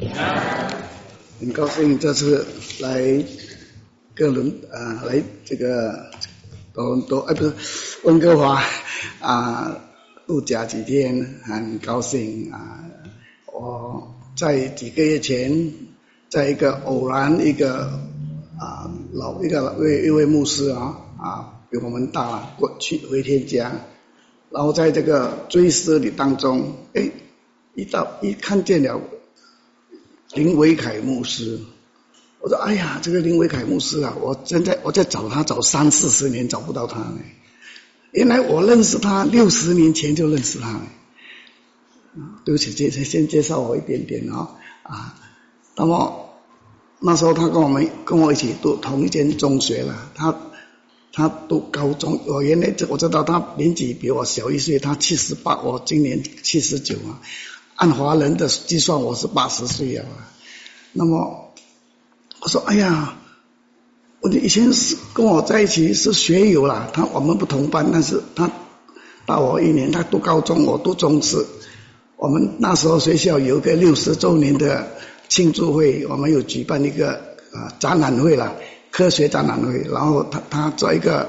很高兴这次来哥伦来这个多伦多不是温哥华度假几天，很高兴我在几个月前在一个偶然一个一位牧师比我们大过去回天家，然后在这个追思礼当中一看见了林维凯牧师，我说哎呀，这个林维凯牧师我在找他找30-40年找不到他呢。原来我认识他60年前就认识他呢。对不起，先介绍我一点点那么那时候他跟我一起读同一间中学了，他读高中，原来我知道他年纪比我小1岁，他78，我今年79按华人的计算我是80岁了那么我说哎呀，我以前是跟我在一起是学友啦，我们不同班，但是他大我1年，他读高中我读中职，我们那时候学校有一个60周年的庆祝会，我们有举办一个展览会啦，科学展览会，然后他做一个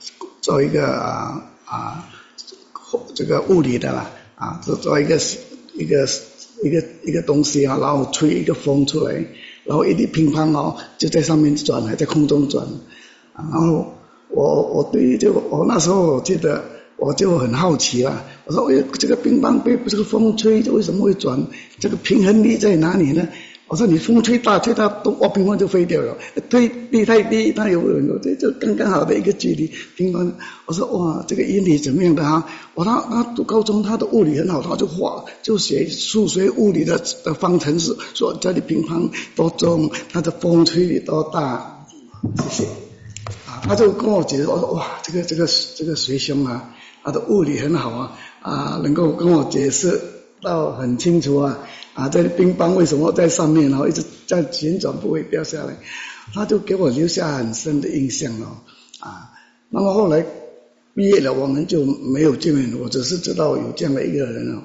这个物理的啦做一个东西然后吹一个风出来，然后一粒乒乓就在上面转，还在空中转然后我对于我那时候我记得我就很好奇了，我说这个乒乓被这个风吹为什么会转，这个平衡力在哪里呢？我说你风吹大乒乓就飞掉了，吹力太低它有就刚刚好的一个距离乒乓。我说哇，这个原理怎么样的他读高中他的物理很好，他就写数学物理的方程式，说这里乒乓多重，它的风吹力多大，谢谢他就跟我解释，我说哇，这个学兄他的物理很好能够跟我解释到很清楚这乒乓为什么在上面一直在旋转不会掉下来，他就给我留下很深的印象那么后来毕业了我们就没有见面，我只是知道有这样的一个人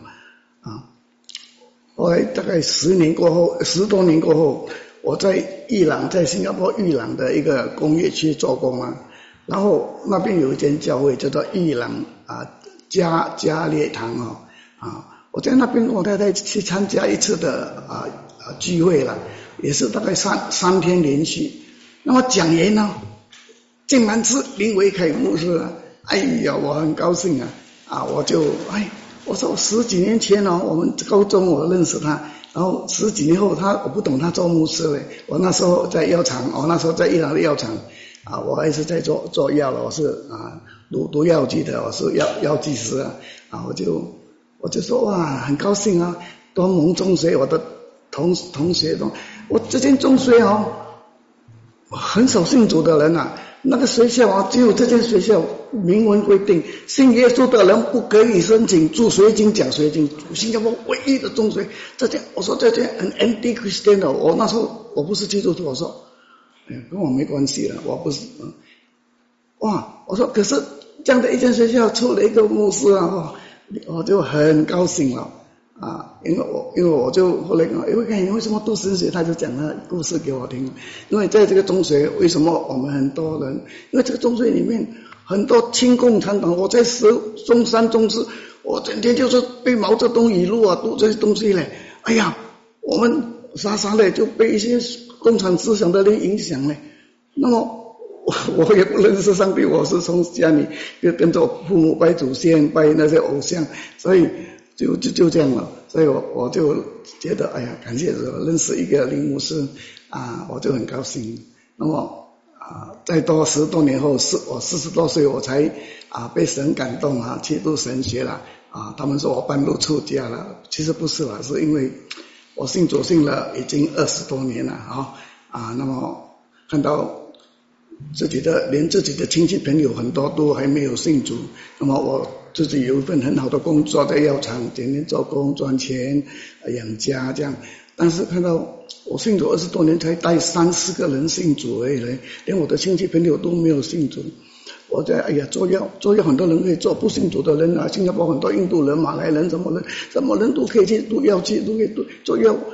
后来大概10多年过后，我在新加坡玉朗的一个工业区做工然后那边有一间教会叫做玉朗加列堂我在那边跟我太太去参加一次的聚会了，也是大概三天连续。那么讲员竟然是林维凯牧师哎呀，我很高兴我说10几年前我们高中我认识他，然后10几年后我不懂他做牧师了，我那时候在药厂，我那时候在伊朗的药厂我还是在做药了，我是读药剂的，我是药剂师我就说哇，很高兴多蒙中学我的同学我这间中学很少信主的人那个学校只有这间学校明文规定，信耶稣的人不可以申请助学金奖学金，新加坡唯一的中学。我说这间很 anti-Christian 的，我那时候我不是基督徒，我说跟我没关系了，我不是我说可是这样的一间学校出了一个牧师我就很高兴了因为我就后来你为什么读神学，他就讲他故事给我听。因为在这个中学为什么我们很多人，因为这个中学里面很多亲共产党，我在中山中四，我整天就是被毛泽东语录读这些东西嘞，哎呀，我们傻傻的就被一些共产思想的人影响嘞。那么我也不认识上帝，我是从家里就跟着父母拜祖先拜那些偶像，所以就这样了。所以我就觉得哎呀，感谢主认识一个林牧师我就很高兴。那么再多10多年后，我40多岁我才被神感动去读神学了他们说我半路出家了，其实不是啦，是因为我信主信了已经20多年了那么看到连自己的亲戚朋友很多都还没有信主，那么我自己有一份很好的工作，在药厂天天做工赚钱养家这样，但是看到我信主20多年才带3-4个人信主而已，连我的亲戚朋友都没有信主。我在做药很多人可以做，不信主的人新加坡很多印度人、马来人什么人都可以去读药剂，都可以做药，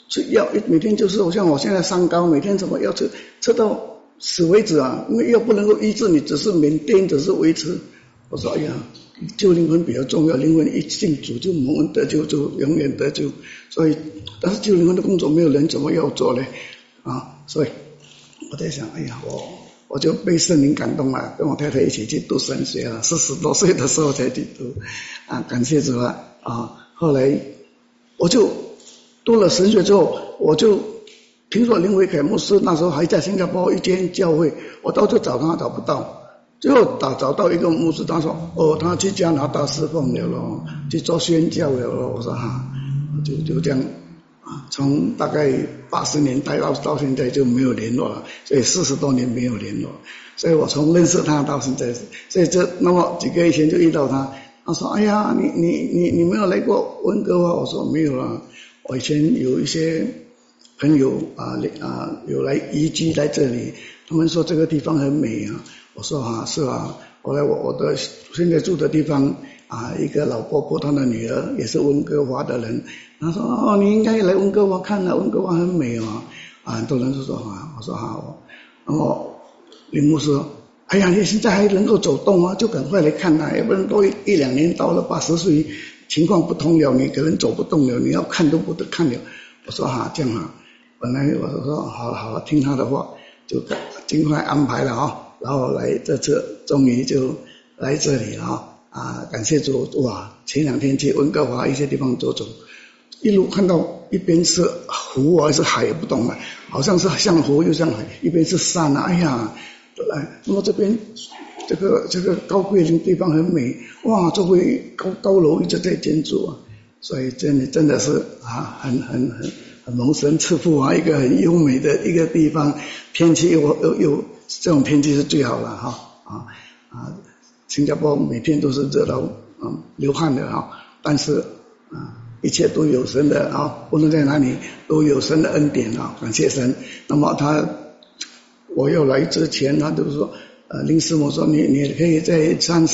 吃药，每天就是像我现在三高，每天怎么要吃到死为止啊，因为药不能够医治你，只是缅甸，只是维持。我说哎呀，救灵魂比较重要，灵魂一信主就蒙恩得救，就永远得救。所以，但是救灵魂的工作没有人怎么要做呢？所以我在想，哎呀，我就被圣灵感动了，跟我太太一起去读神学了，40多岁的时候才去读感谢主后来我就读了神学之后，我就听说林维凯牧师那时候还在新加坡一间教会，我到处找他找不到，最后找到一个牧师，他说他去加拿大侍奉了咯，去做宣教了咯。我说就这样从大概80年代到现在就没有联络了，所以40多年没有联络，所以我从认识他到现在，所以那么几个月前就遇到他，他说哎呀你没有来过温哥华？我说没有了，我以前有一些朋友有来移居来这里，他们说这个地方很美我说是后来我的现在住的地方一个老婆婆她的女儿也是温哥华的人，她说你应该来温哥华看温哥华很美很多人就说我说好，然后林牧师说哎呀你现在还能够走动就赶快来看要不然多1-2年到了80岁情况不同了，你可能走不动了，你要看都不得看了。我说这样本来我说好听他的话，就尽快安排了然后来这次终于就来这里了感谢主前2天去温哥华一些地方走，一路看到一边是湖还是海也不懂好像是像湖又像海，一边是山哎呀，那么这边这个高桂林地方很美周围高楼一直在建筑所以真的是很蒙神赐福一个很优美的一个地方，天气又这种天气是最好了新加坡每天都是热到流汗的但是一切都有神的无论在哪里都有神的恩典感谢神。那么我要来之前他就是说林师母说你可以在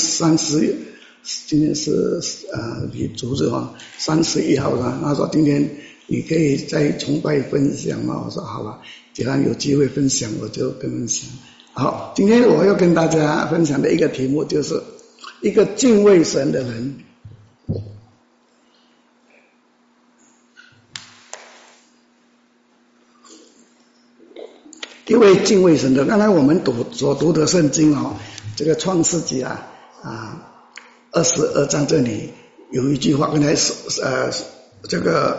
30今天是主日31号他说今天你可以在崇拜分享吗？我说好了，既然有机会分享我就跟分享。好，今天我要跟大家分享的一个题目就是一个敬畏神的人。一位敬畏神的，刚才我们所读的圣经这个创世纪22章这里有一句话，刚才这个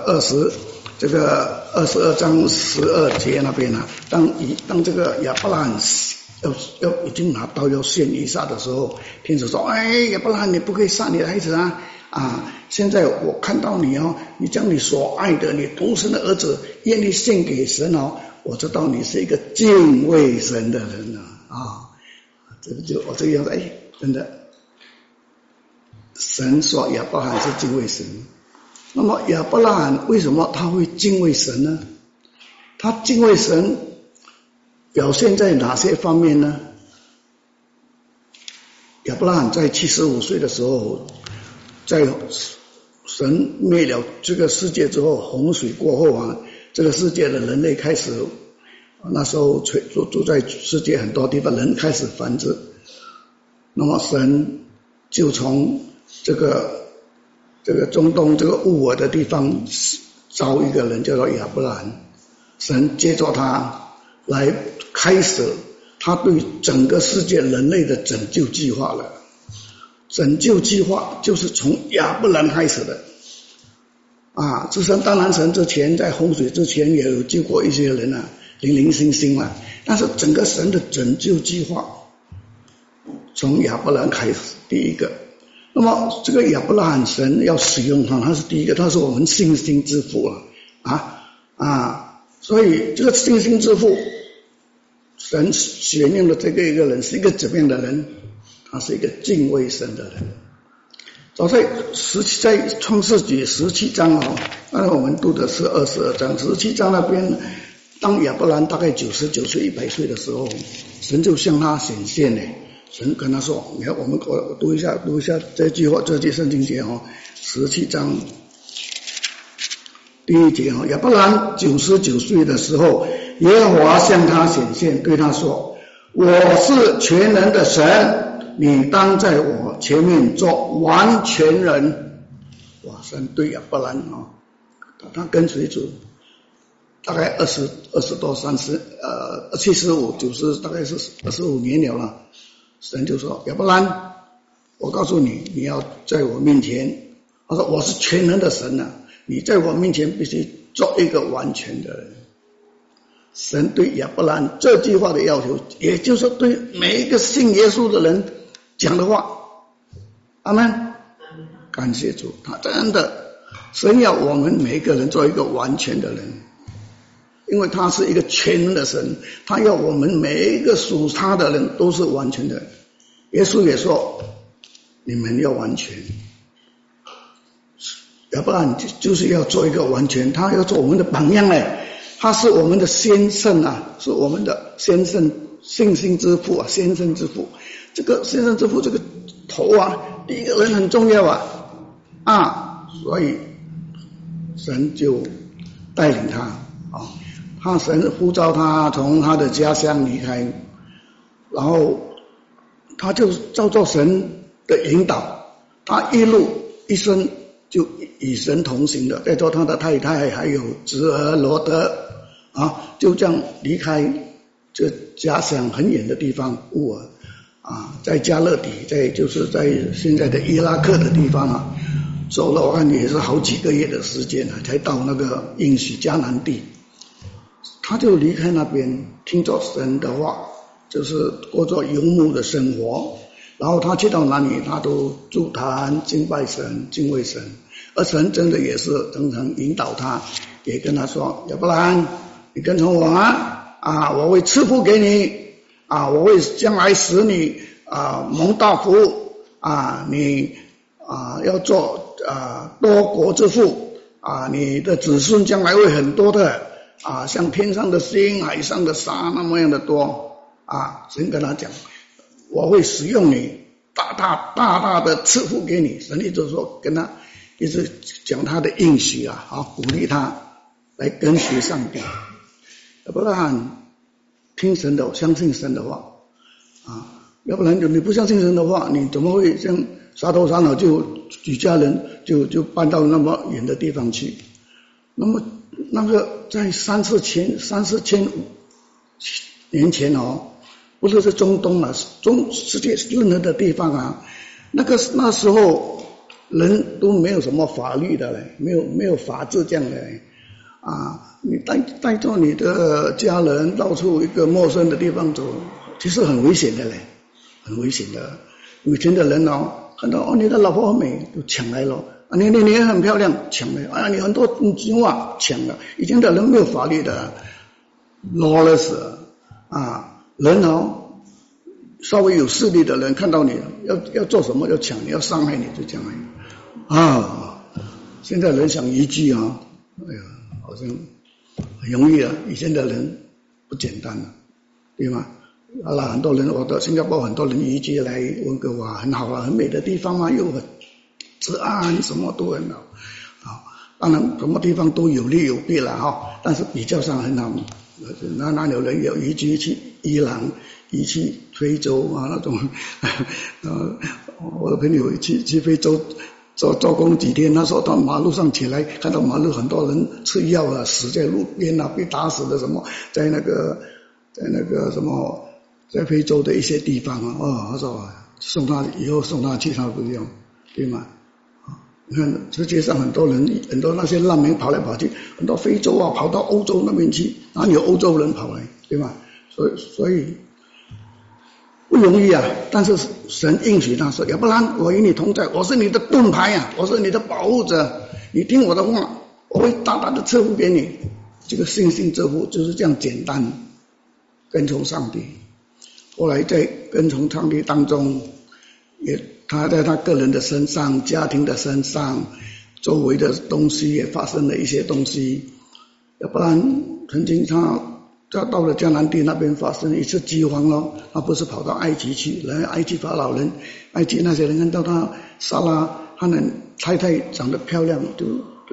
22章12节那边当这个亚伯拉罕要已经拿刀要献以撒的时候，天使说亚伯拉罕你不可以杀你的孩子现在我看到你将你所爱的你独生的儿子愿意献给神我知道你是一个敬畏神的人这个就我这个样子真的神说亚伯拉罕是敬畏神。那么亚伯拉罕为什么他会敬畏神呢？他敬畏神表现在哪些方面呢？亚伯拉罕在75岁的时候，在神灭了这个世界之后，洪水过后这个世界的人类开始那时候住在世界很多地方人开始繁殖，那么神就从这个中东这个乌尔的地方招一个人叫做亚伯拉罕，神借着他来开始他对整个世界人类的拯救计划了。拯救计划就是从亚伯兰开始的之前当然神之前在洪水之前也有救过一些人零零星星但是整个神的拯救计划从亚伯兰开始第一个。那么这个亚伯拉罕神要使用他是第一个，他是我们信心之父所以这个信心之父神选用的这个一个人是一个怎么样的人？他是一个敬畏神的人。早在创世纪17章刚才我们读的是22章17章那边，当亚伯兰大概99岁100岁的时候，神就向他显现神跟他说，你看我读一下这句话，这句圣经节17章第1节亚伯兰99岁的时候，耶和华向他显现，对他说：我是全能的神，你当在我前面做完全人。哇，神对亚伯兰他跟随主大概20多30 75 90，大概是25年了。神就说：亚伯兰，我告诉你，你要在我面前，他说我是全能的神啊，你在我面前必须做一个完全的人。神对亚伯兰这句话的要求，也就是对每一个信耶稣的人讲的话。阿们，感谢主，他真的，神要我们每一个人做一个完全的人，因为他是一个全能的神，他要我们每一个属他的人都是完全的。耶稣也说，你们要完全，要不然就是要做一个完全，他要做我们的榜样他是我们的先生啊，是我们的先生，信心之父啊，先生之父。这个先生之父这个头第一个人很重要所以神就带领他神呼召他从他的家乡离开，然后他就照着神的引导，他一生就与神同行的，带着他的太太还有侄儿罗德就这样离开这家乡很远的地方乌尔在加勒底，就是在现在的伊拉克的地方走了我看也是好几个月的时间才到那个应许迦南地。他就离开那边，听着神的话，就是过着游牧的生活，然后他去到哪里他都祝坛敬拜神敬畏神，而神真的也是常常引导他，也跟他说，要不然你跟从我我会赐福给你我会将来使你蒙大福你要做多国之父你的子孙将来会很多的像天上的星海上的沙那么样的多神跟他讲，我会使用你大大的赐福给你。神一直说跟他一直讲他的应许鼓励他来跟随上帝，要不然听神的相信神的话要不然你不相信神的话，你怎么会像杀头杀脑就举家人就搬到那么远的地方去？那么那个在三四千年前不是中东世界任何的地方那时候人都没有什么法律的没有法治这样的你带着你的家人到处一个陌生的地方走，其实很危险的很危险的。以前的人看到你的老婆很美就抢来了你也很漂亮抢了你很多金话抢了。以前的人没有法律的 lawless 人稍微有势力的人看到你要做什么要抢你要伤害你就这样现在人想移居哎呀好像很容易以前的人不简单对吗？很多人新加坡很多人移居来温哥华很好很美的地方又很治安什么都很好当然什么地方都有利有弊了但是比较上很好。那有人有移居去伊朗移去非洲那种我的朋友去非洲做工几天，他说到马路上起来看到马路很多人吃药死在路边被打死的什么在那个什么在非洲的一些地方他说以后送他去他不用对吗？你看世界上很多人很多那些难民跑来跑去，很多非洲跑到欧洲那边去，哪里有欧洲人跑来对吗？所以不容易但是神应许他说，要不然我与你同在，我是你的盾牌我是你的保护者，你听我的话，我会大大的赐福给你。这个信心之父就是这样简单跟从上帝。后来在跟从上帝当中，他在他个人的身上家庭的身上周围的东西也发生了一些东西。要不然曾经他到了迦南地那边发生一次饥荒他不是跑到埃及去，来埃及法老人埃及那些人看到他撒拉他的太太长得漂亮，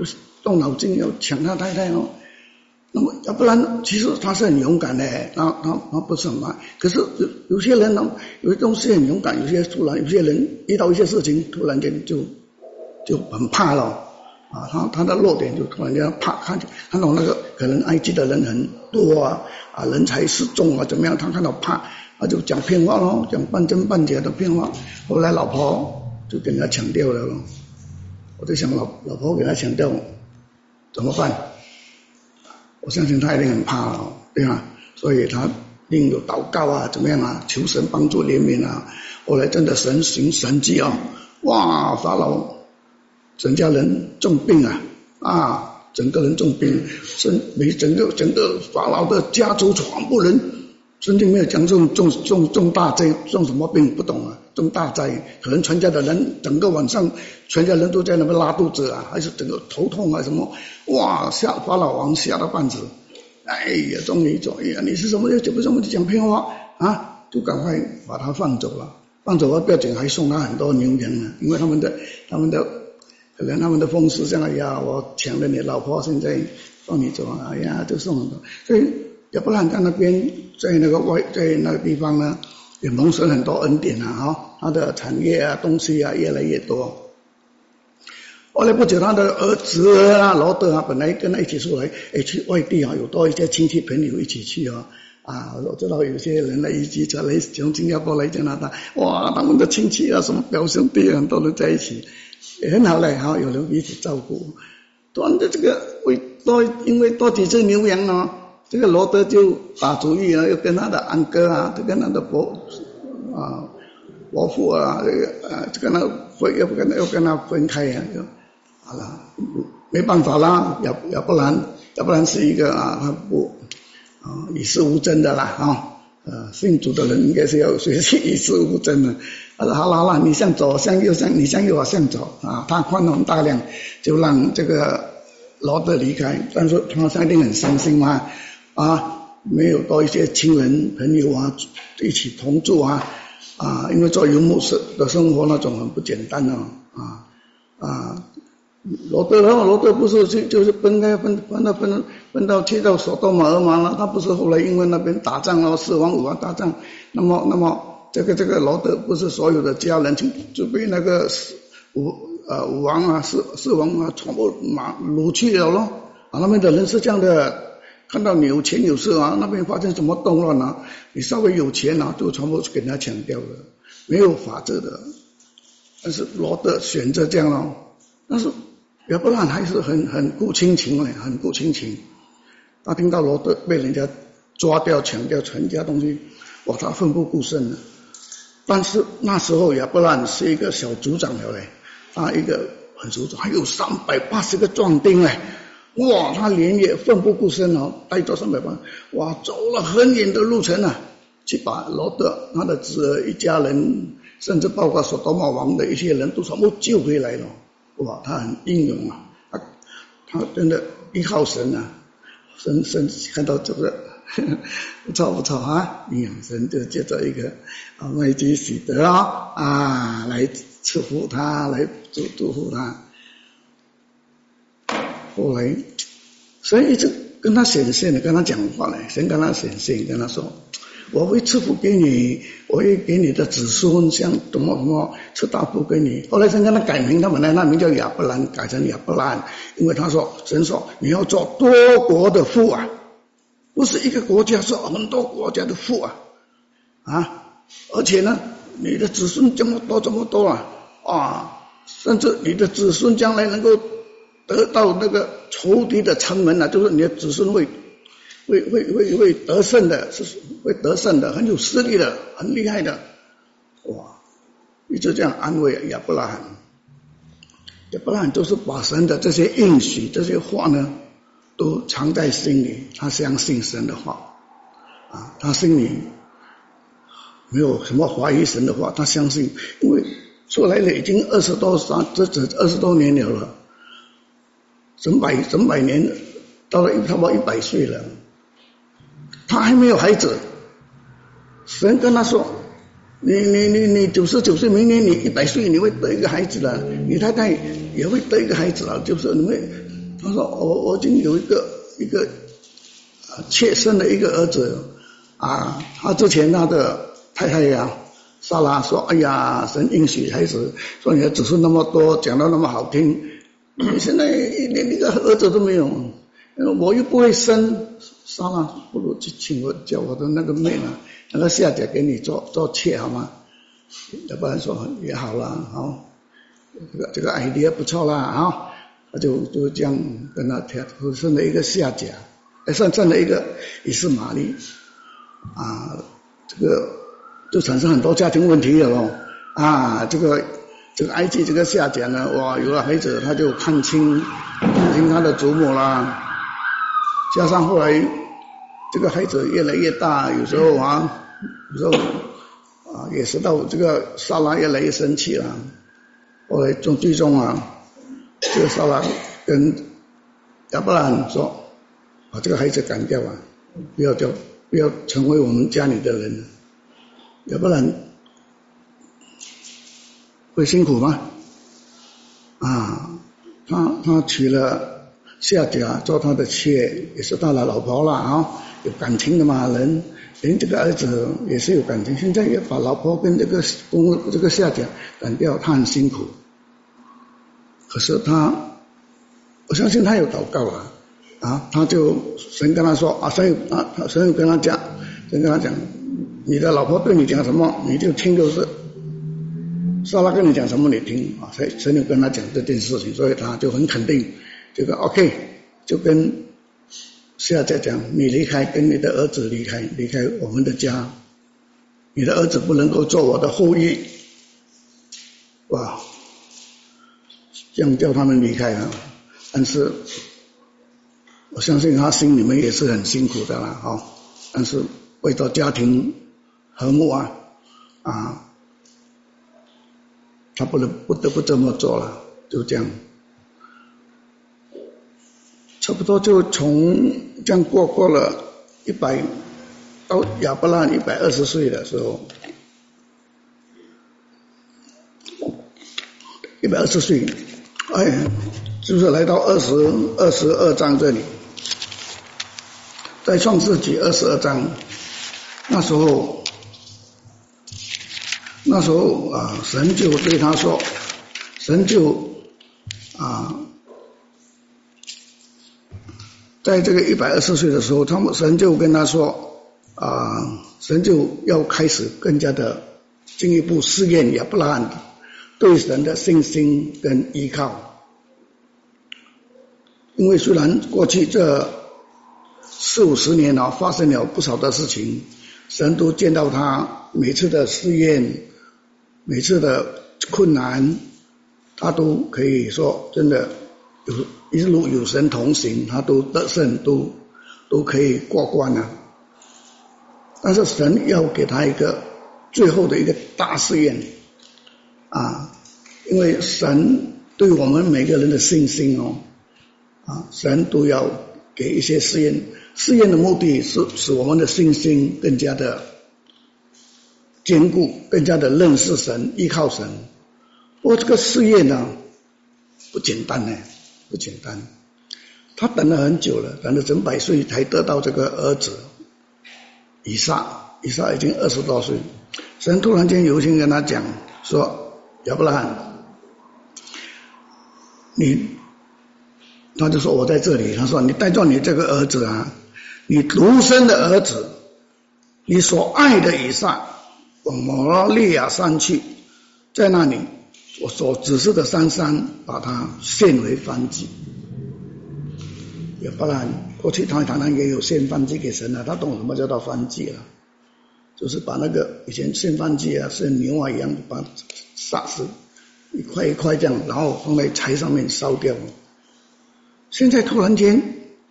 动脑筋要抢他太太哦。那么要不然，其实他是很勇敢的，他不是很慢。可是有些人呢，有些东西很勇敢，有些突然，有些人遇到一些事情，突然间就很怕了啊。他的弱点就突然间怕，看到那个可能埃及的人很多啊，人才示众啊，怎么样？他看到怕，他就讲骗话咯，讲半真半假的骗话。后来老婆就给他抢掉了咯。我就想老婆给他抢掉怎么办？我相信他一定很怕了，对吧？所以他一定有祷告啊，怎么样啊，求神帮助怜悯啊。后来真的神行神迹啊，哇，法老整家人重病啊，整个人重病，整个法老的家族全部人，圣经没有讲重大灾，重什么病不懂啊，重大灾，可能全家的人整个晚上全家人都在那边拉肚子啊，还是整个头痛啊什么，哇，法老王吓到半死，哎呀，终于你是什么讲骗话啊，就赶快把他放走了，不要紧，还送他很多牛羊呢，因为他们的可能他们的风俗这样，哎呀，我抢了你老婆，现在放你走，哎呀，就送很多，所以亚伯拉罕在那边在那个地方呢，也蒙受很多恩典啊，他的产业啊东西啊越来越多。后来不久，他的儿子罗德本来跟他一起出来，去外地有多一些亲戚朋友一起去我知道有些人来一起来从新加坡来加拿大，哇，他们的亲戚什么表兄弟很多人在一起，也很好嘞，有人一起照顾。突然的这个因为多几只牛羊这个罗德就打主意又跟他的安哥就跟他的伯父就跟他又跟他分开就好了，没办法啦，要不然是一个他不与世无争的啦信主的人应该是要学习与世无争的。他说好了，你向左向右你向右向左他宽宏大量，就让这个罗德离开，但是他一定很伤心没有多一些亲人朋友一起同住因为做游牧的生活那种很不简单罗德不是就是分到去到所多玛俄玛了，他不是后来因为那边打仗4王5王打仗，那么这个罗德不是所有的家人就被那个5王4王全部掳去了咯那边的人是这样的，看到你有钱有势那边发生什么动乱你稍微有钱就全部给他抢掉了，没有法则的。但是罗德选择这样咯，但是亚伯拉罕还是很顾亲情很顾亲情。他听到罗德被人家抓掉抢掉全家东西，他奋不顾身了。但是那时候亚伯拉罕是一个小族长了他一个很族长，还有380个壮丁哇，他连夜奋不顾身带着380，走了很远的路程去把罗德他的侄儿一家人，甚至包括所多玛王的一些人都全部救回来了。哇，他很英勇他真的依靠神神看到这个不错神就借着一个麦基洗德来赐福他，来祝福他。后来神一直跟他显现的，跟他讲话神跟他显现，跟他说我会赐福给你，我会给你的子孙像什么赐大福给你。后来神跟他改名，他本来那名叫亚伯兰，改成亚伯拉罕，因为神说你要做多国的父不是一个国家，是很多国家的父而且呢你的子孙这么多甚至你的子孙将来能够得到那个仇敌的城门就是你的子孙会得胜的，是会得胜的，很有实力的，很厉害的。哇，一直这样安慰亚伯拉罕。亚伯拉罕就是把神的这些应许这些话呢都藏在心里，他相信神的话他心里没有什么怀疑神的话，他相信，因为出来了已经20多年了，整百年，到了差不多100岁了，他还没有孩子。神跟他说你99岁，明年你100岁，你会得一个孩子了，你太太也会得一个孩子了，就是他说我已经有一个妾生的一个儿子啊，他之前他的太太呀莎拉说，哎呀，神应许孩子，说你的子孙那么多，讲得那么好听，你现在连一个儿子都没有，我又不会生，莎拉不如去请我叫我的那个妹呢，那个夏甲给你做妾好吗？要不然说也好了，好，这个 idea 不错啦啊，他就这样跟他谈，生了一个夏甲，生了一个以斯玛利啊，这个就产生很多家庭问题了咯啊，这个埃及这个夏甲呢，哇，有了孩子他就看清他的祖母啦，加上后来这个孩子越来越大，有时候也知道这个莎拉越来越生气了，后来最终这个莎拉跟亚伯拉罕说，把这个孩子赶掉啊，不要成为我们家里的人，要不然会辛苦吗？啊，他娶了夏甲做他的妾，也是他的老婆了啊，有感情的嘛，连这个儿子也是有感情，现在也把老婆跟这个夏甲赶掉，他很辛苦。可是我相信他有祷告了啊，神跟他说啊，神有跟他讲，你的老婆对你讲什么，你就听就是。莎拉跟你讲什么你听啊，神有跟他讲这件事情，所以他就很肯定这个 OK， 就跟夏甲讲，你离开，跟你的儿子离开我们的家，你的儿子不能够做我的后裔。哇，这样叫他们离开了，但是我相信他心里面也是很辛苦的啦，但是为了家庭和睦他不得不这么做了，就这样，差不多就从这样过了到亚伯拉罕120岁的时候，120岁，就是来到22章这里，在创世纪22章，那时候神就对他说，神就在这个120岁的时候，神就跟他说神就要开始更加的进一步试验亚伯拉罕对神的信心跟依靠，因为虽然过去这40-50年发生了不少的事情，神都见到他每次的试验，每次的困难，他都可以说真的一路有神同行，他都得胜，都可以过关了。但是神要给他一个最后的一个大试验因为神对我们每个人的信心神都要给一些试验，试验的目的是使我们的信心更加的坚固，更加的认识神，依靠神。不过这个试验不简单，他等了很久了，等了整100岁才得到这个儿子以撒已经20多岁，神突然间有一天跟他讲说，亚伯拉罕，他就说我在这里，他说你带着你这个儿子你独生的儿子，你所爱的以撒，往摩拉利亚山去，在那里我所指示的山上把它献为燔祭。亚伯拉罕过去他常常也有献燔祭给神他懂什么叫做燔祭了，就是把那个以前献燔祭献牛一样，把它杀死一块一块这样，然后放在柴上面烧掉。现在突然间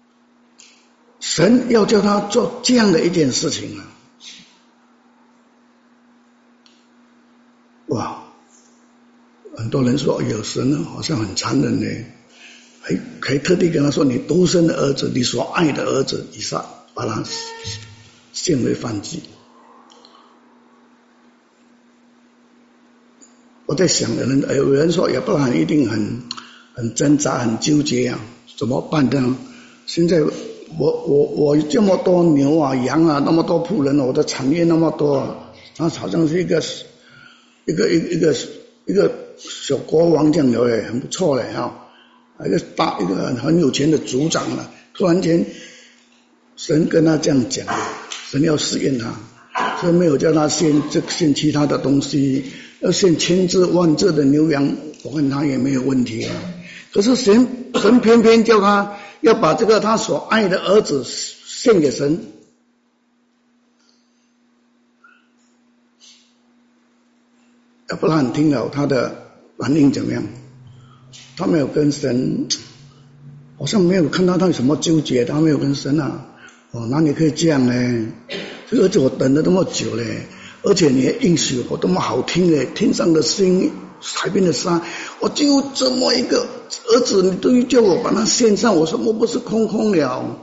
神要叫他做这样的一件事情哇，很多人说有神好像很残忍呢，还特地跟他说，你独生的儿子，你所爱的儿子以撒，把他献为燔祭。我在想有人说亚伯拉罕一定很挣扎，很纠结怎么办呢？现在我这么多牛啊羊啊，那么多仆人，我的产业那么多，他好像是一个小国王这样的嘞，很不错嘞哈，一个很有钱的族长了。突然间，神跟他这样讲，神要试验他，所以没有叫他献其他的东西，要献千只万只的牛羊，我看他也没有问题啊。可是神偏偏叫他要把这个他所爱的儿子献给神。亚伯拉罕听了他的反应怎么样？他没有跟神，好像没有看到他有什么纠结，他没有跟神啊，哪里可以这样呢？这个儿子我等了那么久嘞，而且你也应许我多么好听嘞，天上的星，海边的沙，我就这么一个儿子，你都叫我把他献上，我说我不是空了。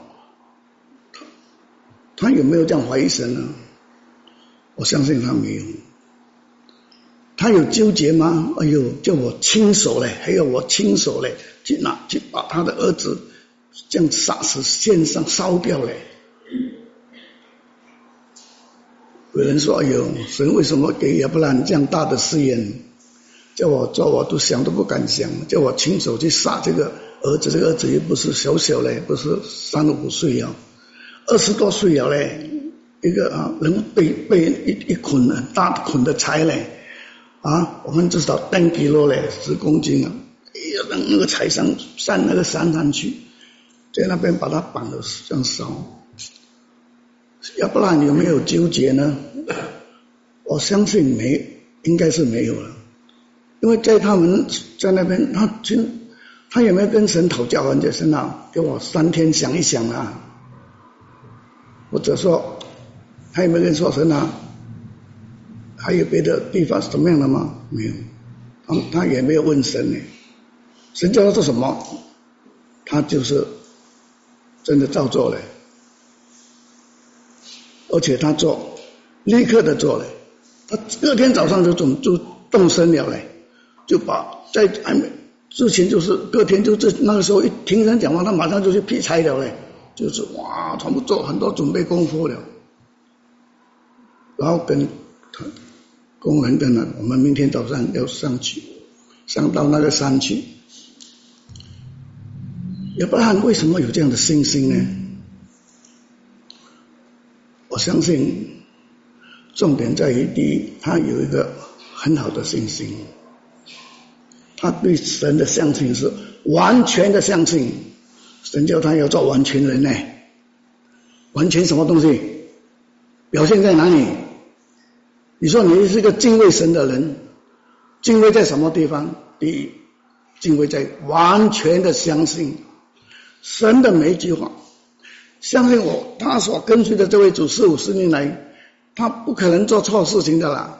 他有没有这样怀疑神呢？我相信他没有。他有纠结吗？哎呦，叫我亲手嘞，还有我亲手嘞去把他的儿子这样杀死，献上烧掉嘞。有人说，哎呦，神为什么给亚伯拉罕这样大的试验？叫我做我都想都不敢想，叫我亲手去杀这个儿子，这个儿子又不是小嘞，不是3-5岁啊，20多岁了嘞，一个能被一捆很大捆的柴嘞。我们至少10 kg嘞，10公斤啊，要让那个柴上山去，在那边把它绑了这样烧。亚伯拉罕有没有纠结呢？我相信应该是没有了，因为在他们在那边，他有没有跟神讨教完这神啊，给我3天想一想啊，或者说他有没有跟说神啊？还有别的地方是怎么样的吗？没有，他也没有问神呢。神叫他做什么，他就是真的照做了，而且他立刻的做了。他第2天早上就动身了嘞，就把在之前就是隔天就是那个时候一听人讲话，他马上就去劈柴了嘞，就是全部做很多准备功夫了，然后跟工人跟了，我们明天早上要上到那个山去。亚伯拉罕为什么有这样的信心呢？我相信重点在于，第一，他有一个很好的信心，他对神的相信是完全的相信。神叫他要做完全人呢，完全什么东西？表现在哪里？你说你是个敬畏神的人，敬畏在什么地方？第一，敬畏在完全的相信神的每一句话，相信他所跟随的这位主40-50年来，他不可能做错事情的啦，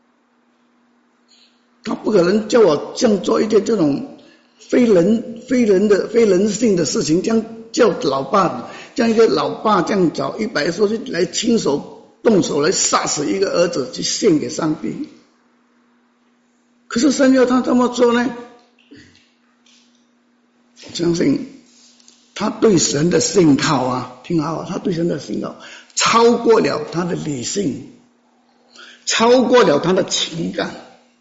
他不可能叫我这样做一件这种非人性的事情，这样叫老爸，这样一个老爸这样找100说去来亲手动手来杀死一个儿子去献给上帝。可是神要他这么做呢？我相信他对神的信靠啊，听好，他对神的信靠超过了他的理性，超过了他的情感。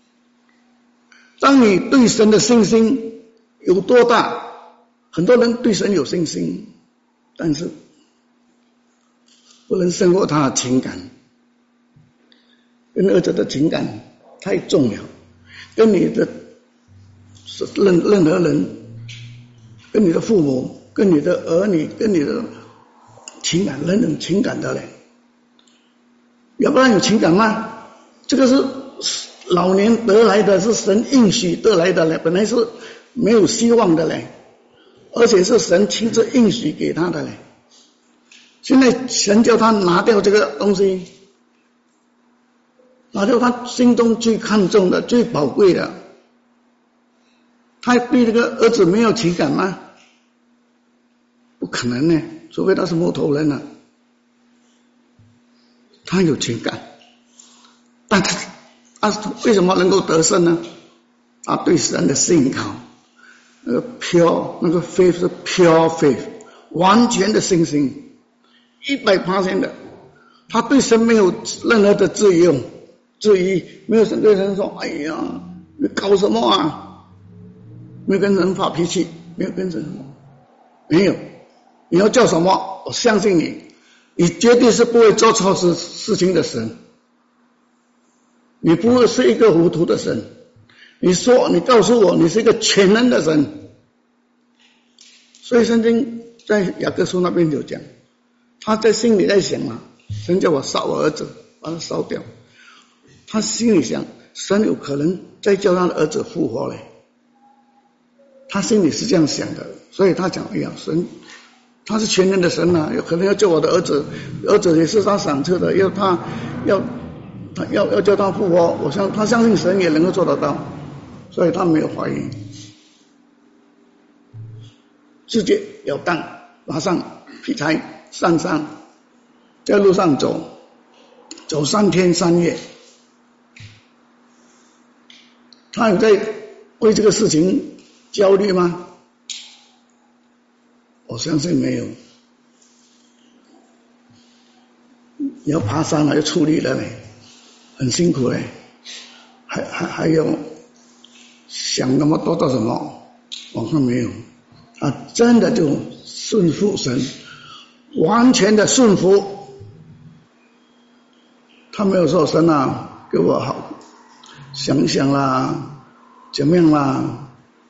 当你对神的信心有多大，很多人对神有信心，但是不能胜过他的情感，跟儿子的情感太重了，跟你的任何人，跟你的父母，跟你的儿女，跟你的情感，人有情感的嘞。要不然有情感吗？这个是老年得来的，是神应许得来的嘞，本来是没有希望的嘞，而且是神亲自应许给他的嘞。现在神叫他拿掉这个东西，拿掉他心中最看重的、最宝贵的，他对这个儿子没有情感吗？不可能呢，除非他是木头人了。他有情感，但他为什么能够得胜呢？他对神的信靠， 那个 pure 那个 faith 是 pure faith， 完全的信心，100%的，他对神没有任何的质疑，没有对神说哎呀你搞什么啊，没有跟人发脾气，没有跟神说，没有，你要叫什么我相信你，你绝对是不会做错事情的神，你不会是一个糊涂的神，你告诉我你是一个全能的神。所以圣经在雅各书那边有讲，他在心里在想啊，神叫我杀我儿子，把他烧掉，他心里想神有可能再叫他的儿子复活嘞，他心里是这样想的，所以他讲哎呀神他是全能的神啊，有可能要救我的儿子，儿子也是他赏赐的，要叫他复活，他相信神也能够做得到，所以他没有怀疑。直接了当，马上劈柴上山，在路上走3天3夜，他有在为这个事情焦虑吗？我相信没有。你要爬山了，要出力了呢，很辛苦嘞，还要想那么多到什么？我看没有，他真的就顺服神，完全的顺服。他没有说神啊，给我好想一想啦，怎么样啦？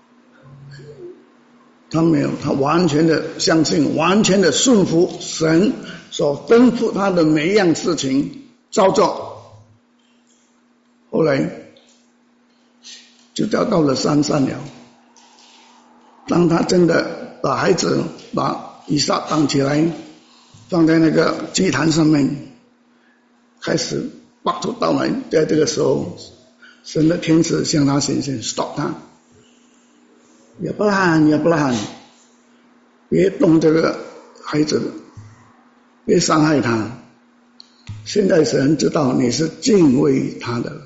他没有，他完全的相信，完全的顺服神所吩咐他的每一样事情照做。后来就到了山上了。当他真的把以撒绑起来，放在那个祭坛上面，开始拔出刀来，在这个时候，神的天使向他显现 ，stop 他。亚伯拉罕，别动这个孩子，别伤害他。现在神知道你是敬畏他的，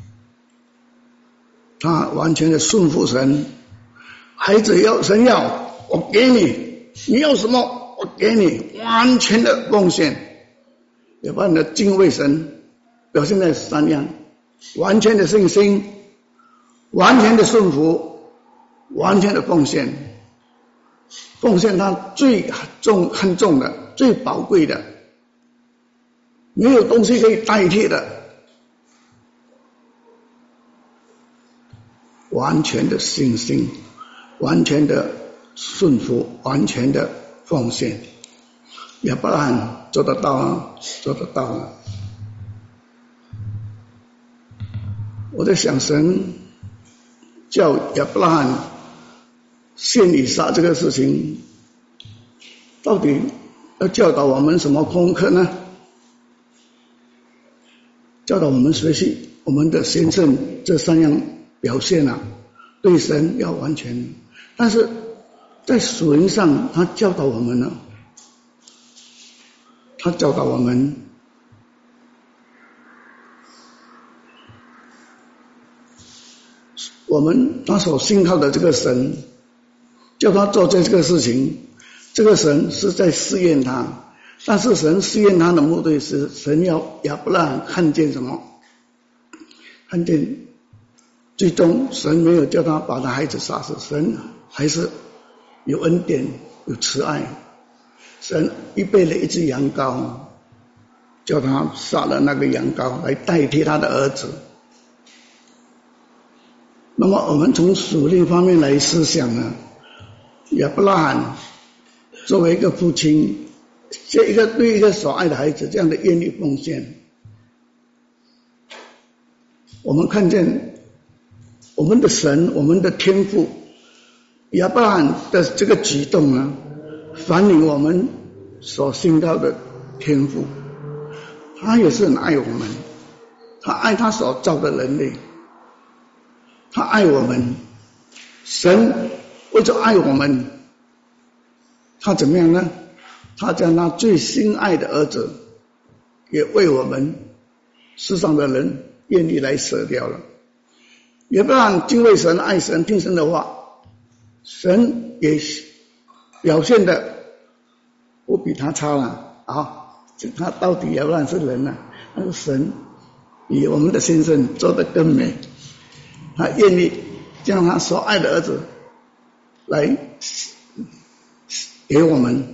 他完全的顺服神。孩子神要我给你，你要什么我给你，完全的奉献。亚伯拉罕的敬畏神表现在3样：完全的信心，完全的顺服，完全的奉献。奉献他最看重的，最宝贵的，没有东西可以代替的，完全的信心，完全的顺服，完全的奉献。亚伯拉罕做得到啊，做得到啊。我在想，神叫亚伯拉罕献以撒这个事情，到底要教导我们什么功课呢？教导我们学习我们的先生这3样表现啊，对神要完全。但是在属灵上，他教导我们呢，他教导我们他所信靠的这个神，叫他做这个事情，这个神是在试验他，但是神试验他的目的是神要亚伯拉罕看见什么？看见最终神没有叫他把他孩子杀死，神还是有恩典有慈爱，神预备了一只羊羔，叫他杀了那个羊羔来代替他的儿子。那么我们从属灵方面来思想呢，亚伯拉罕作为一个父亲，对一个所爱的孩子这样的愿意奉献，我们看见我们的神，我们的天父亚伯拉罕的这个举动呢，反映我们所信靠的天父，他也是很爱我们，他爱他所造的人类，他爱我们，神为着爱我们，他怎么样呢？他将他最心爱的儿子也为我们世上的人愿意来舍掉了。亚伯拉罕敬畏神，爱神，听神的话， 神也表现的不比他差了啊！他到底也不然是人啊，但是神比我们的先生做得更美，他愿意将他所爱的儿子来给我们，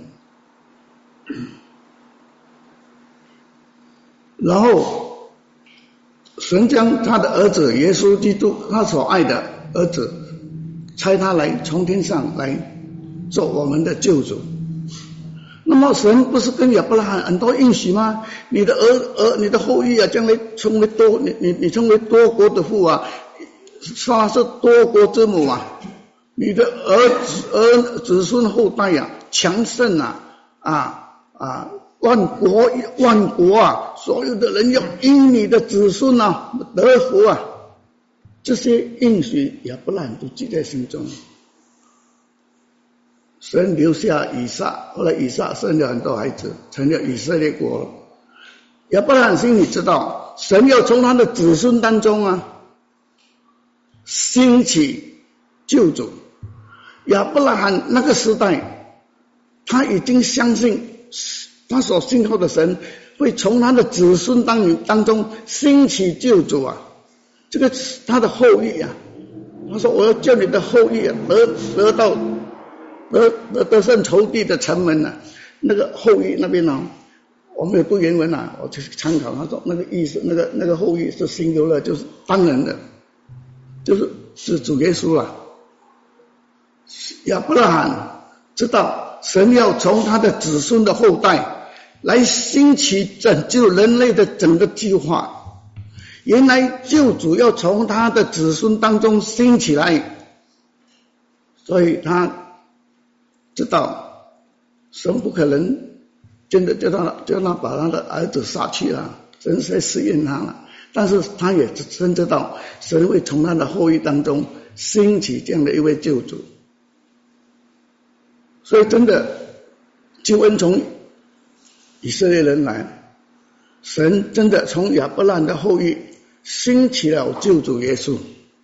然后神将他的儿子耶稣基督，他所爱的儿子，差他来从天上来做我们的救主。那么神不是跟亚伯拉罕很多应许吗？你的你的后裔啊，将来成为你成为多国的父啊，他是多国之母啊，你的子孙后代啊，强盛啊，万国啊，所有的人要因你的子孙啊得福啊，这些应许亚伯拉罕都记在心中。神留下以撒，后来以撒生了很多孩子，成了以色列国了。亚伯拉罕心里知道，神要从他的子孙当中啊兴起救主。亚伯拉罕那个时代，他已经相信他所信靠的神会从他的子孙当中兴起救主啊，这个他的后裔啊，他说我要叫你的后裔啊得胜仇敌的城门啊，那个后裔那边呢，我没有读原文啊，我去参考，他说那个意思，那个后裔是新留了，就是当然的，是主耶稣啊。亚伯拉罕知道神要从他的子孙的后代来兴起拯救人类的整个计划，原来救主要从他的子孙当中兴起来，所以他知道神不可能真的叫他把他的儿子杀去了，神在试验他了，但是他也深知道神会从他的后裔当中兴起这样的一位救主，所以真的救恩从以色列人来，神真的从亚伯拉罕的后裔兴起了救主耶稣。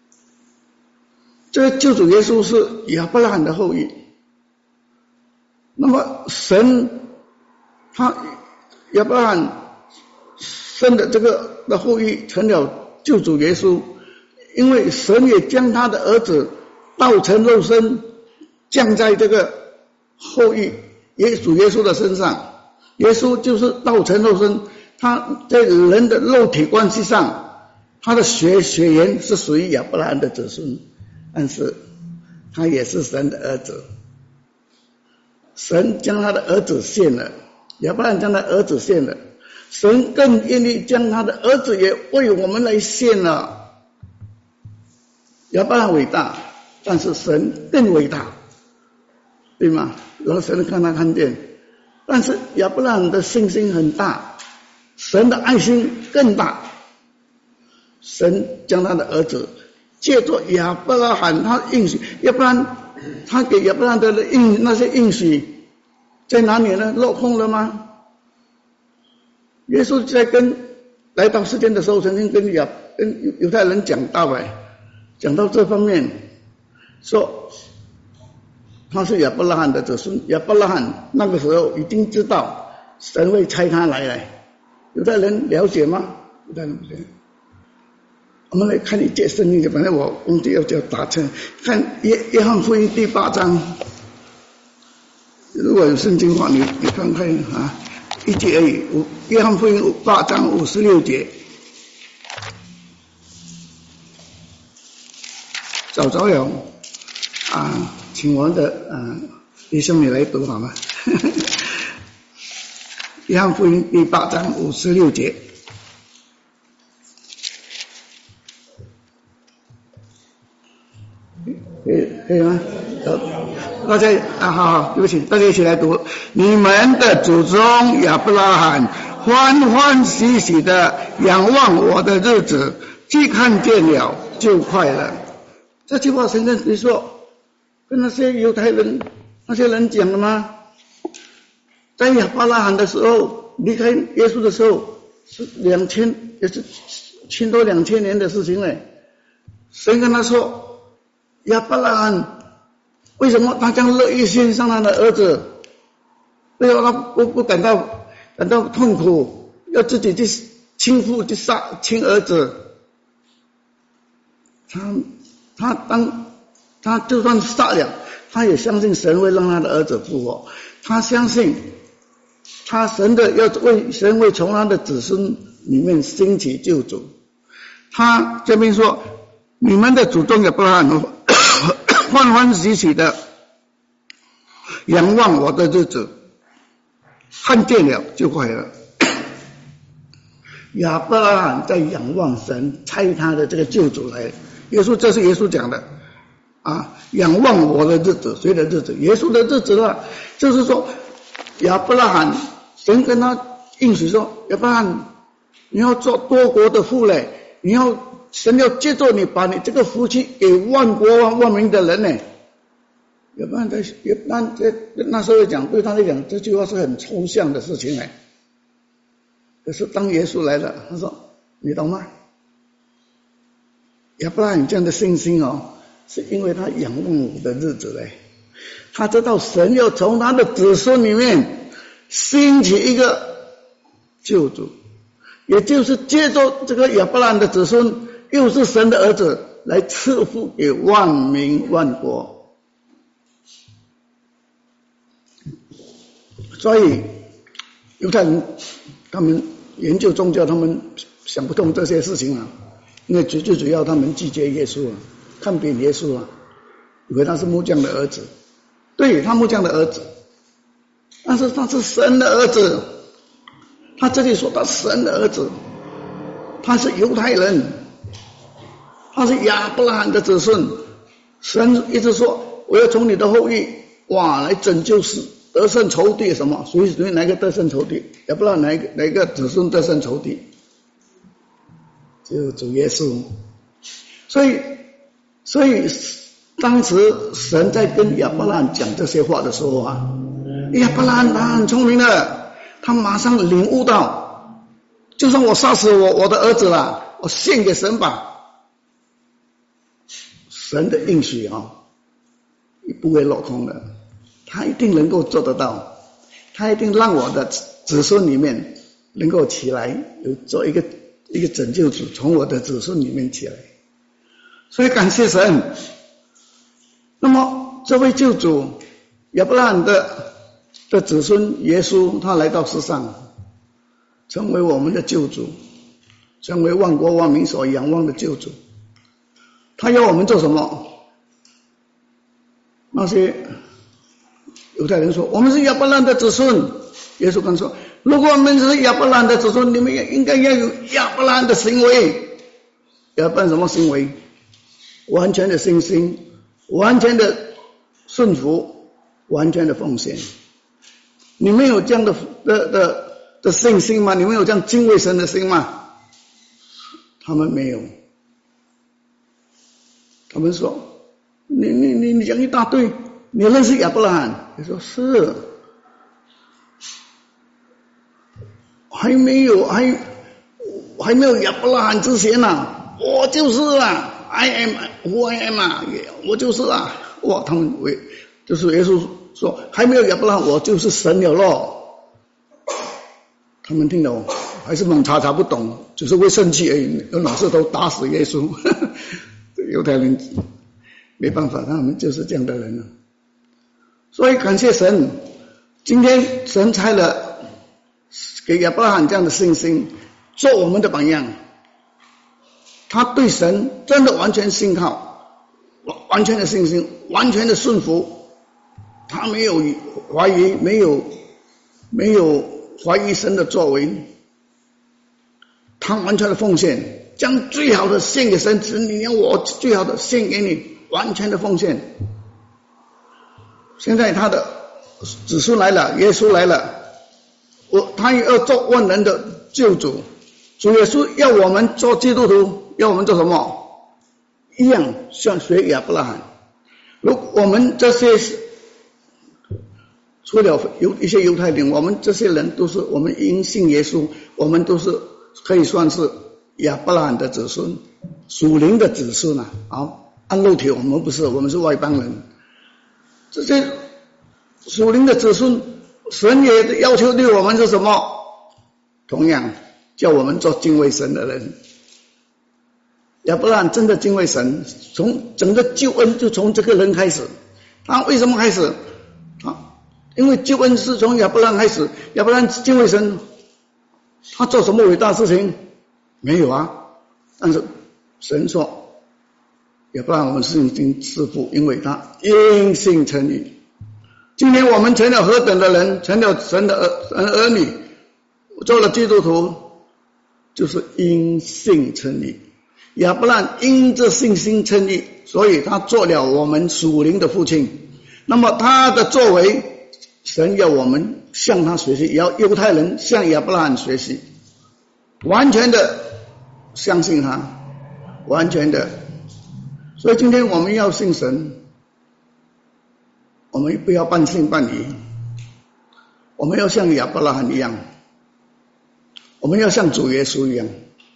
这个救主耶稣是亚伯拉罕的后裔，那么神亚伯拉罕生的这个的后裔成了救主耶稣，因为神也将他的儿子道成肉身降在这个后裔主耶稣的身上，耶稣就是道成肉身，他在人的肉体关系上，他的血缘是属于亚伯拉罕的子孙，但是他也是神的儿子。神将他的儿子献了，亚伯拉罕将他的儿子献了，神更愿意将他的儿子也为我们来献了。亚伯拉罕伟大，但是神更伟大，对吗？然后神看见，但是亚伯拉罕的信心很大，神的爱心更大。神将他的儿子借着亚伯拉罕他应许，要不然他给亚伯拉罕的那些应许在哪里呢？落空了吗？耶稣在来到世间的时候，曾经跟犹太人讲到这方面，说他是亚伯拉罕的子孙。亚伯拉罕那个时候已经知道神会差他来，犹太人了解吗？犹太人不了解。我们来看一节圣经，本来我忘记要叫打成，看约翰福音第8章，如果有圣经的话，你看看啊，一节而已。约翰福音8章56节，早有啊，请我的弟兄你来读好吗？约翰福音第8章56节。可以吗？大家好，对不起，大家一起来读。你们的祖宗亚伯拉罕欢欢喜喜的仰望我的日子，既看见了就快乐。这句话神跟谁说？跟那些犹太人那些人讲的吗？在亚伯拉罕的时候，离开耶稣的时候，是也是千多2000年的事情了。神跟他说，亚伯拉罕为什么他将乐意献上他的儿子？为什么他不感到痛苦，要自己去亲父去杀亲儿子？他就算杀了，他也相信神会让他的儿子复活，他相信神会从他的子孙里面兴起救主。他这边说，你们的祖宗亚伯拉罕欢欢喜喜的仰望我的日子，看见了就快乐。亚伯拉罕在仰望神，猜他的这个救主来。这是耶稣讲的啊，仰望我的日子，谁的日子？耶稣的日子了。就是说，亚伯拉罕，神跟他应许说，亚伯拉罕，你要做多国的父嘞，神要借助你，把你这个福气给万国万民的人呢。亚伯拉罕那时候讲，对他来讲，这句话是很抽象的事情呢。可是当耶稣来了，他说，你懂吗？亚伯拉罕这样的信心是因为他仰望我的日子嘞，他知道神要从他的子孙里面兴起一个救主，也就是借助这个亚伯拉罕的子孙，又是神的儿子，来赐福给万民万国。所以犹太人他们研究宗教，他们想不通这些事情啊，因为最主要他们拒绝耶稣啊，看扁耶稣啊，以为他是木匠的儿子。对，他木匠的儿子，但是他是神的儿子。他这里说他是神的儿子，他是犹太人，他是亚伯拉罕的子孙。神一直说，我要从你的后裔来拯救得胜仇敌。什么？谁哪个得胜仇敌？亚伯拉罕哪个子孙得胜仇敌？就主耶稣。所以当时神在跟亚伯拉罕讲这些话的时候啊，亚伯拉罕他很聪明的，他马上领悟到，就算我杀死我的儿子了，我献给神吧。神的应许不会落空的，他一定能够做得到，他一定让我的子孙里面能够起来，做一个拯救主，从我的子孙里面起来。所以感谢神。那么这位救主亚伯拉罕的子孙耶稣，他来到世上，成为我们的救主，成为万国万民所仰望的救主。他要我们做什么？那些犹太人说，我们是亚伯拉罕的子孙。耶稣跟说，如果我们是亚伯拉罕的子孙，你们也应该要有亚伯拉罕的行为。亚伯拉罕什么行为？完全的信心，完全的顺服，完全的奉献。你们有这样的信心吗？你们有这样敬畏神的心吗？他们没有。他们说，你讲一大堆，你认识亚伯拉罕？你说是，还没有亚伯拉罕之前我就是I am who I am 我就是哇，他们就是耶稣说，还没有亚伯拉罕，我就是神了咯。他们听懂还是蒙查不懂，只是会生气而已，老是都打死耶稣。犹太人没办法，他们就是这样的人所以感谢神，今天神差了给亚伯拉罕这样的信心，做我们的榜样。他对神真的完全信靠，完全的信心，完全的顺服，他没有怀疑，没有怀疑神的作为，他完全的奉献，将最好的献给神，你连我最好的献给你，完全的奉献。现在他的子孙来了，耶稣来了，他也要做万人的救主。主耶稣要我们做基督徒，要我们做什么？一样像学亚伯拉罕。如果我们这些除了一些犹太人，我们这些人都是，我们因信耶稣，我们都是可以算是亚伯拉罕的子孙，属灵的子孙好，按肉体我们不是，我们是外邦人。 这些属灵的子孙，神也要求对我们是什么？同样叫我们做敬畏神的人。亚伯拉罕真的敬畏神，从整个救恩就从这个人开始。他为什么开始？因为救恩是从亚伯拉罕开始。亚伯拉罕敬畏神，他做什么伟大事情？没有啊。但是神说，亚伯拉罕我们信心赐福，因为他因信称义。今天我们成了何等的人，成了神的儿女，做了基督徒，就是因信称义。亚伯拉罕因着信心称义，所以他做了我们属灵的父亲。那么他的作为，神要我们向他学习，也要犹太人向亚伯拉罕学习，完全的相信他，完全的。所以今天我们要信神，我们不要半信半疑，我们要像亚伯拉罕一样，我们要像主耶稣一样。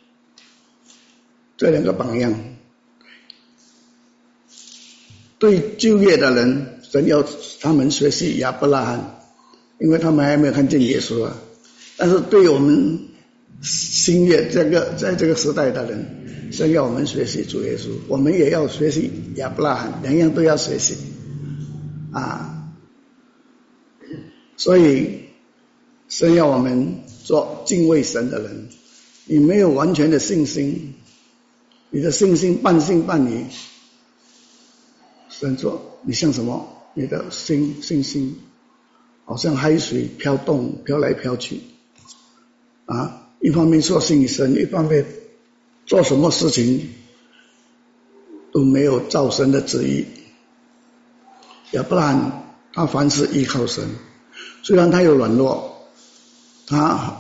这两个榜样，对就业的人，神要他们学习亚伯拉罕，因为他们还没有看见耶稣啊。但是对我们新约在这个时代的人，神要我们学习主耶稣，我们也要学习亚伯拉罕，两样都要学习啊。所以神要我们做敬畏神的人。你没有完全的信心，你的信心半信半疑，神说你像什么？你的信心好像海水飘动，飘来飘去啊！一方面说信神，一方面做什么事情都没有照神的旨意。亚伯拉罕他凡事依靠神，虽然他有软弱，他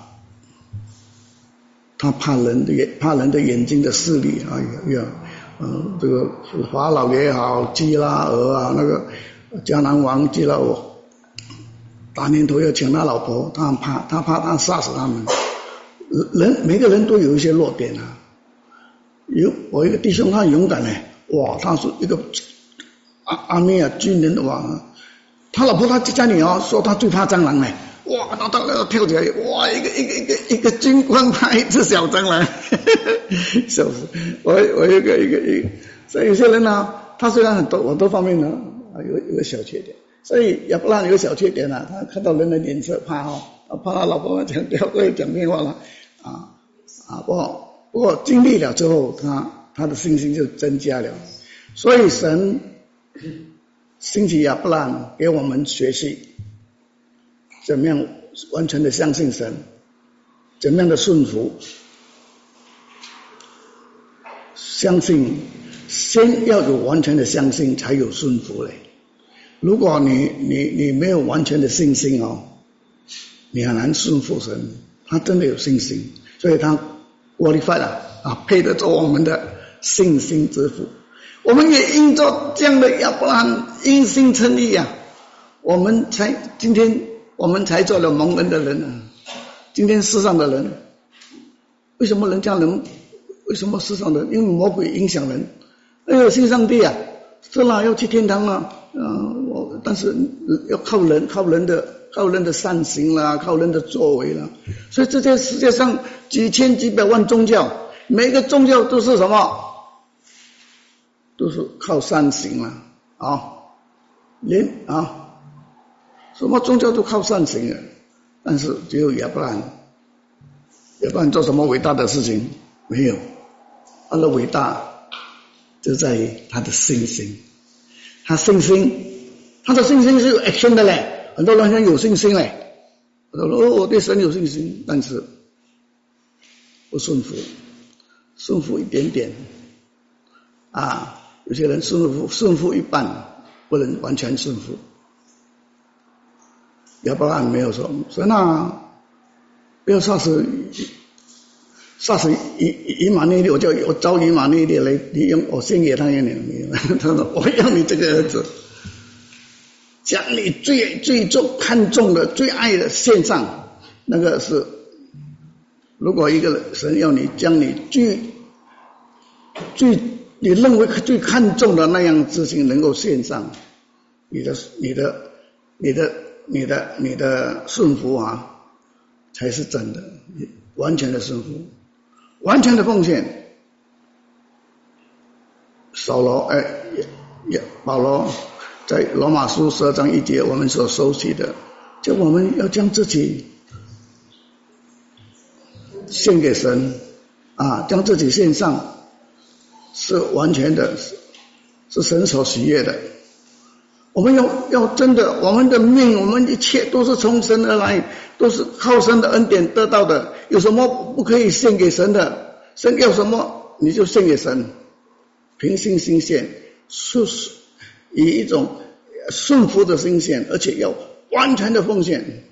怕人的眼睛的视力啊，这个法老也好，基拉俄啊，那个迦南王基拉俄大年头要抢他老婆，他怕他杀死他们。每个人都有一些弱点啊。我一个弟兄他很勇敢哇，他是一个阿米亚军人的哇，他老婆他家里说他最怕蟑螂哇，他跳起来，哇，一个军官怕一只小蟑螂，笑死！我一个，所以有些人他虽然很多方面有个小缺点，所以亚伯拉罕有个小缺点他看到人的脸色怕他老婆会讲电话不过经历了之后，他的信心就增加了，所以神兴起亚伯拉罕给我们学习。怎么样完全的相信神，怎么样的顺服，相信先要有完全的相信才有顺服嘞。如果你没有完全的信心你很难顺服神。他真的有信心，所以他 qualified 配得做我们的信心之父。我们也因着这样的亚伯拉罕因信称义今天我们才做了蒙恩的人今天世上的人，为什么为什么世上的人？因为魔鬼影响人。信上帝是要去天堂但是要靠人的善行啦，靠人的作为啦。所以这些世界上几千几百万宗教，每个宗教都是什么？都是靠善行啦什么宗教都靠善行但是只有亚伯拉罕做什么伟大的事情？没有。他的伟大就在于他的信心。他的信心是有 action 的很多人有信心我对神有信心，但是不顺服一点点有些人顺服一半，不能完全顺服。亚伯拉罕没有说神不要杀死以马内利，我招以马内利来，你用我献给他一点。他说我要你这个儿子，将你最看重的、最爱的献上。那个是，如果一个神要你将你你认为最看重的那样事情能够献上， 你的顺服啊，才是真的，完全的顺服，完全的奉献。保罗在罗马书12章1节我们所熟悉的，就我们要将自己献给神啊，将自己献上，是完全的，是神所喜悦的。我们要真的，我们的命，我们一切都是从神而来，都是靠神的恩典得到的，有什么不可以献给神的？神要什么你就献给神，凭信心献，以一种顺服的心献，而且要完全的奉献，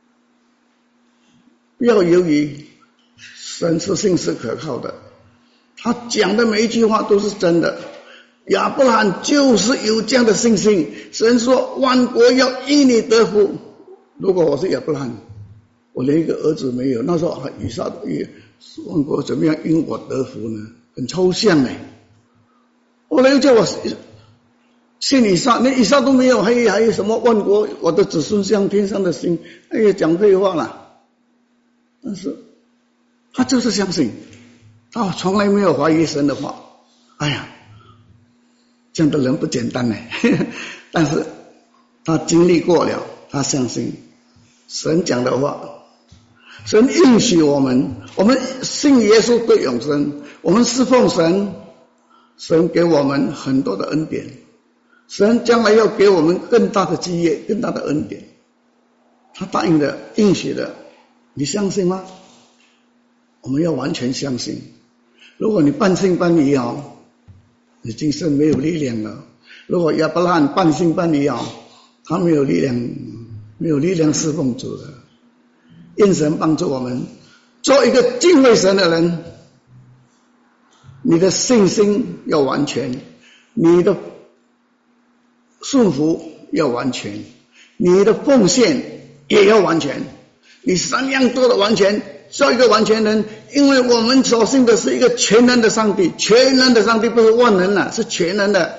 不要犹豫，神是信实可靠的，他讲的每一句话都是真的。亚伯拉罕就是有这样的信心，神说万国要因你得福。如果我是亚伯拉罕，我连一个儿子没有，那时候以撒万国怎么样因我得福呢？很抽象哎。后来又叫我信以撒，连以撒都没有，还有什么万国我的子孙像天上的星？哎呀，讲废话了。但是他就是相信，他从来没有怀疑神的话。哎呀，这样的人不简单呢。但是他经历过了，他相信神讲的话，神应许我们信耶稣得永生，我们侍奉神，神给我们很多的恩典，神将来要给我们更大的基业，更大的恩典，他答应的应许的，你相信吗？我们要完全相信。如果你半信半疑你今生没有力量了。如果亚伯拉罕半信半疑他没有力量侍奉主的。愿神帮助我们做一个敬畏神的人。你的信心要完全，你的顺服要完全，你的奉献也要完全，你三样都的完全，做一个完全人。因为我们所信的是一个全能的上帝，全能的上帝不是万能的，是全能的。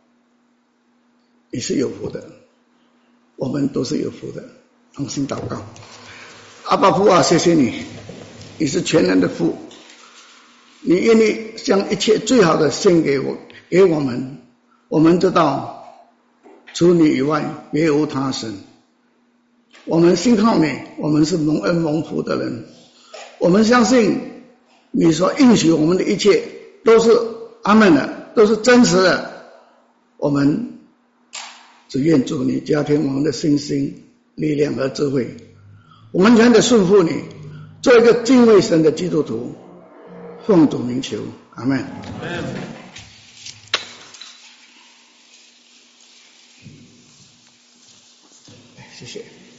你是有福的，我们都是有福的。同心祷告。阿爸父啊，谢谢你，你是全能的父，你愿意将一切最好的献给我们。我们知道除你以外别无他神，我们信靠你，我们是蒙恩蒙福的人。我们相信你所应许我们的一切都是阿们的，都是真实的。我们只愿主你加添我们的信心、力量和智慧，完全的顺服你，做一个敬畏神的基督徒。奉主名求，阿们。谢谢。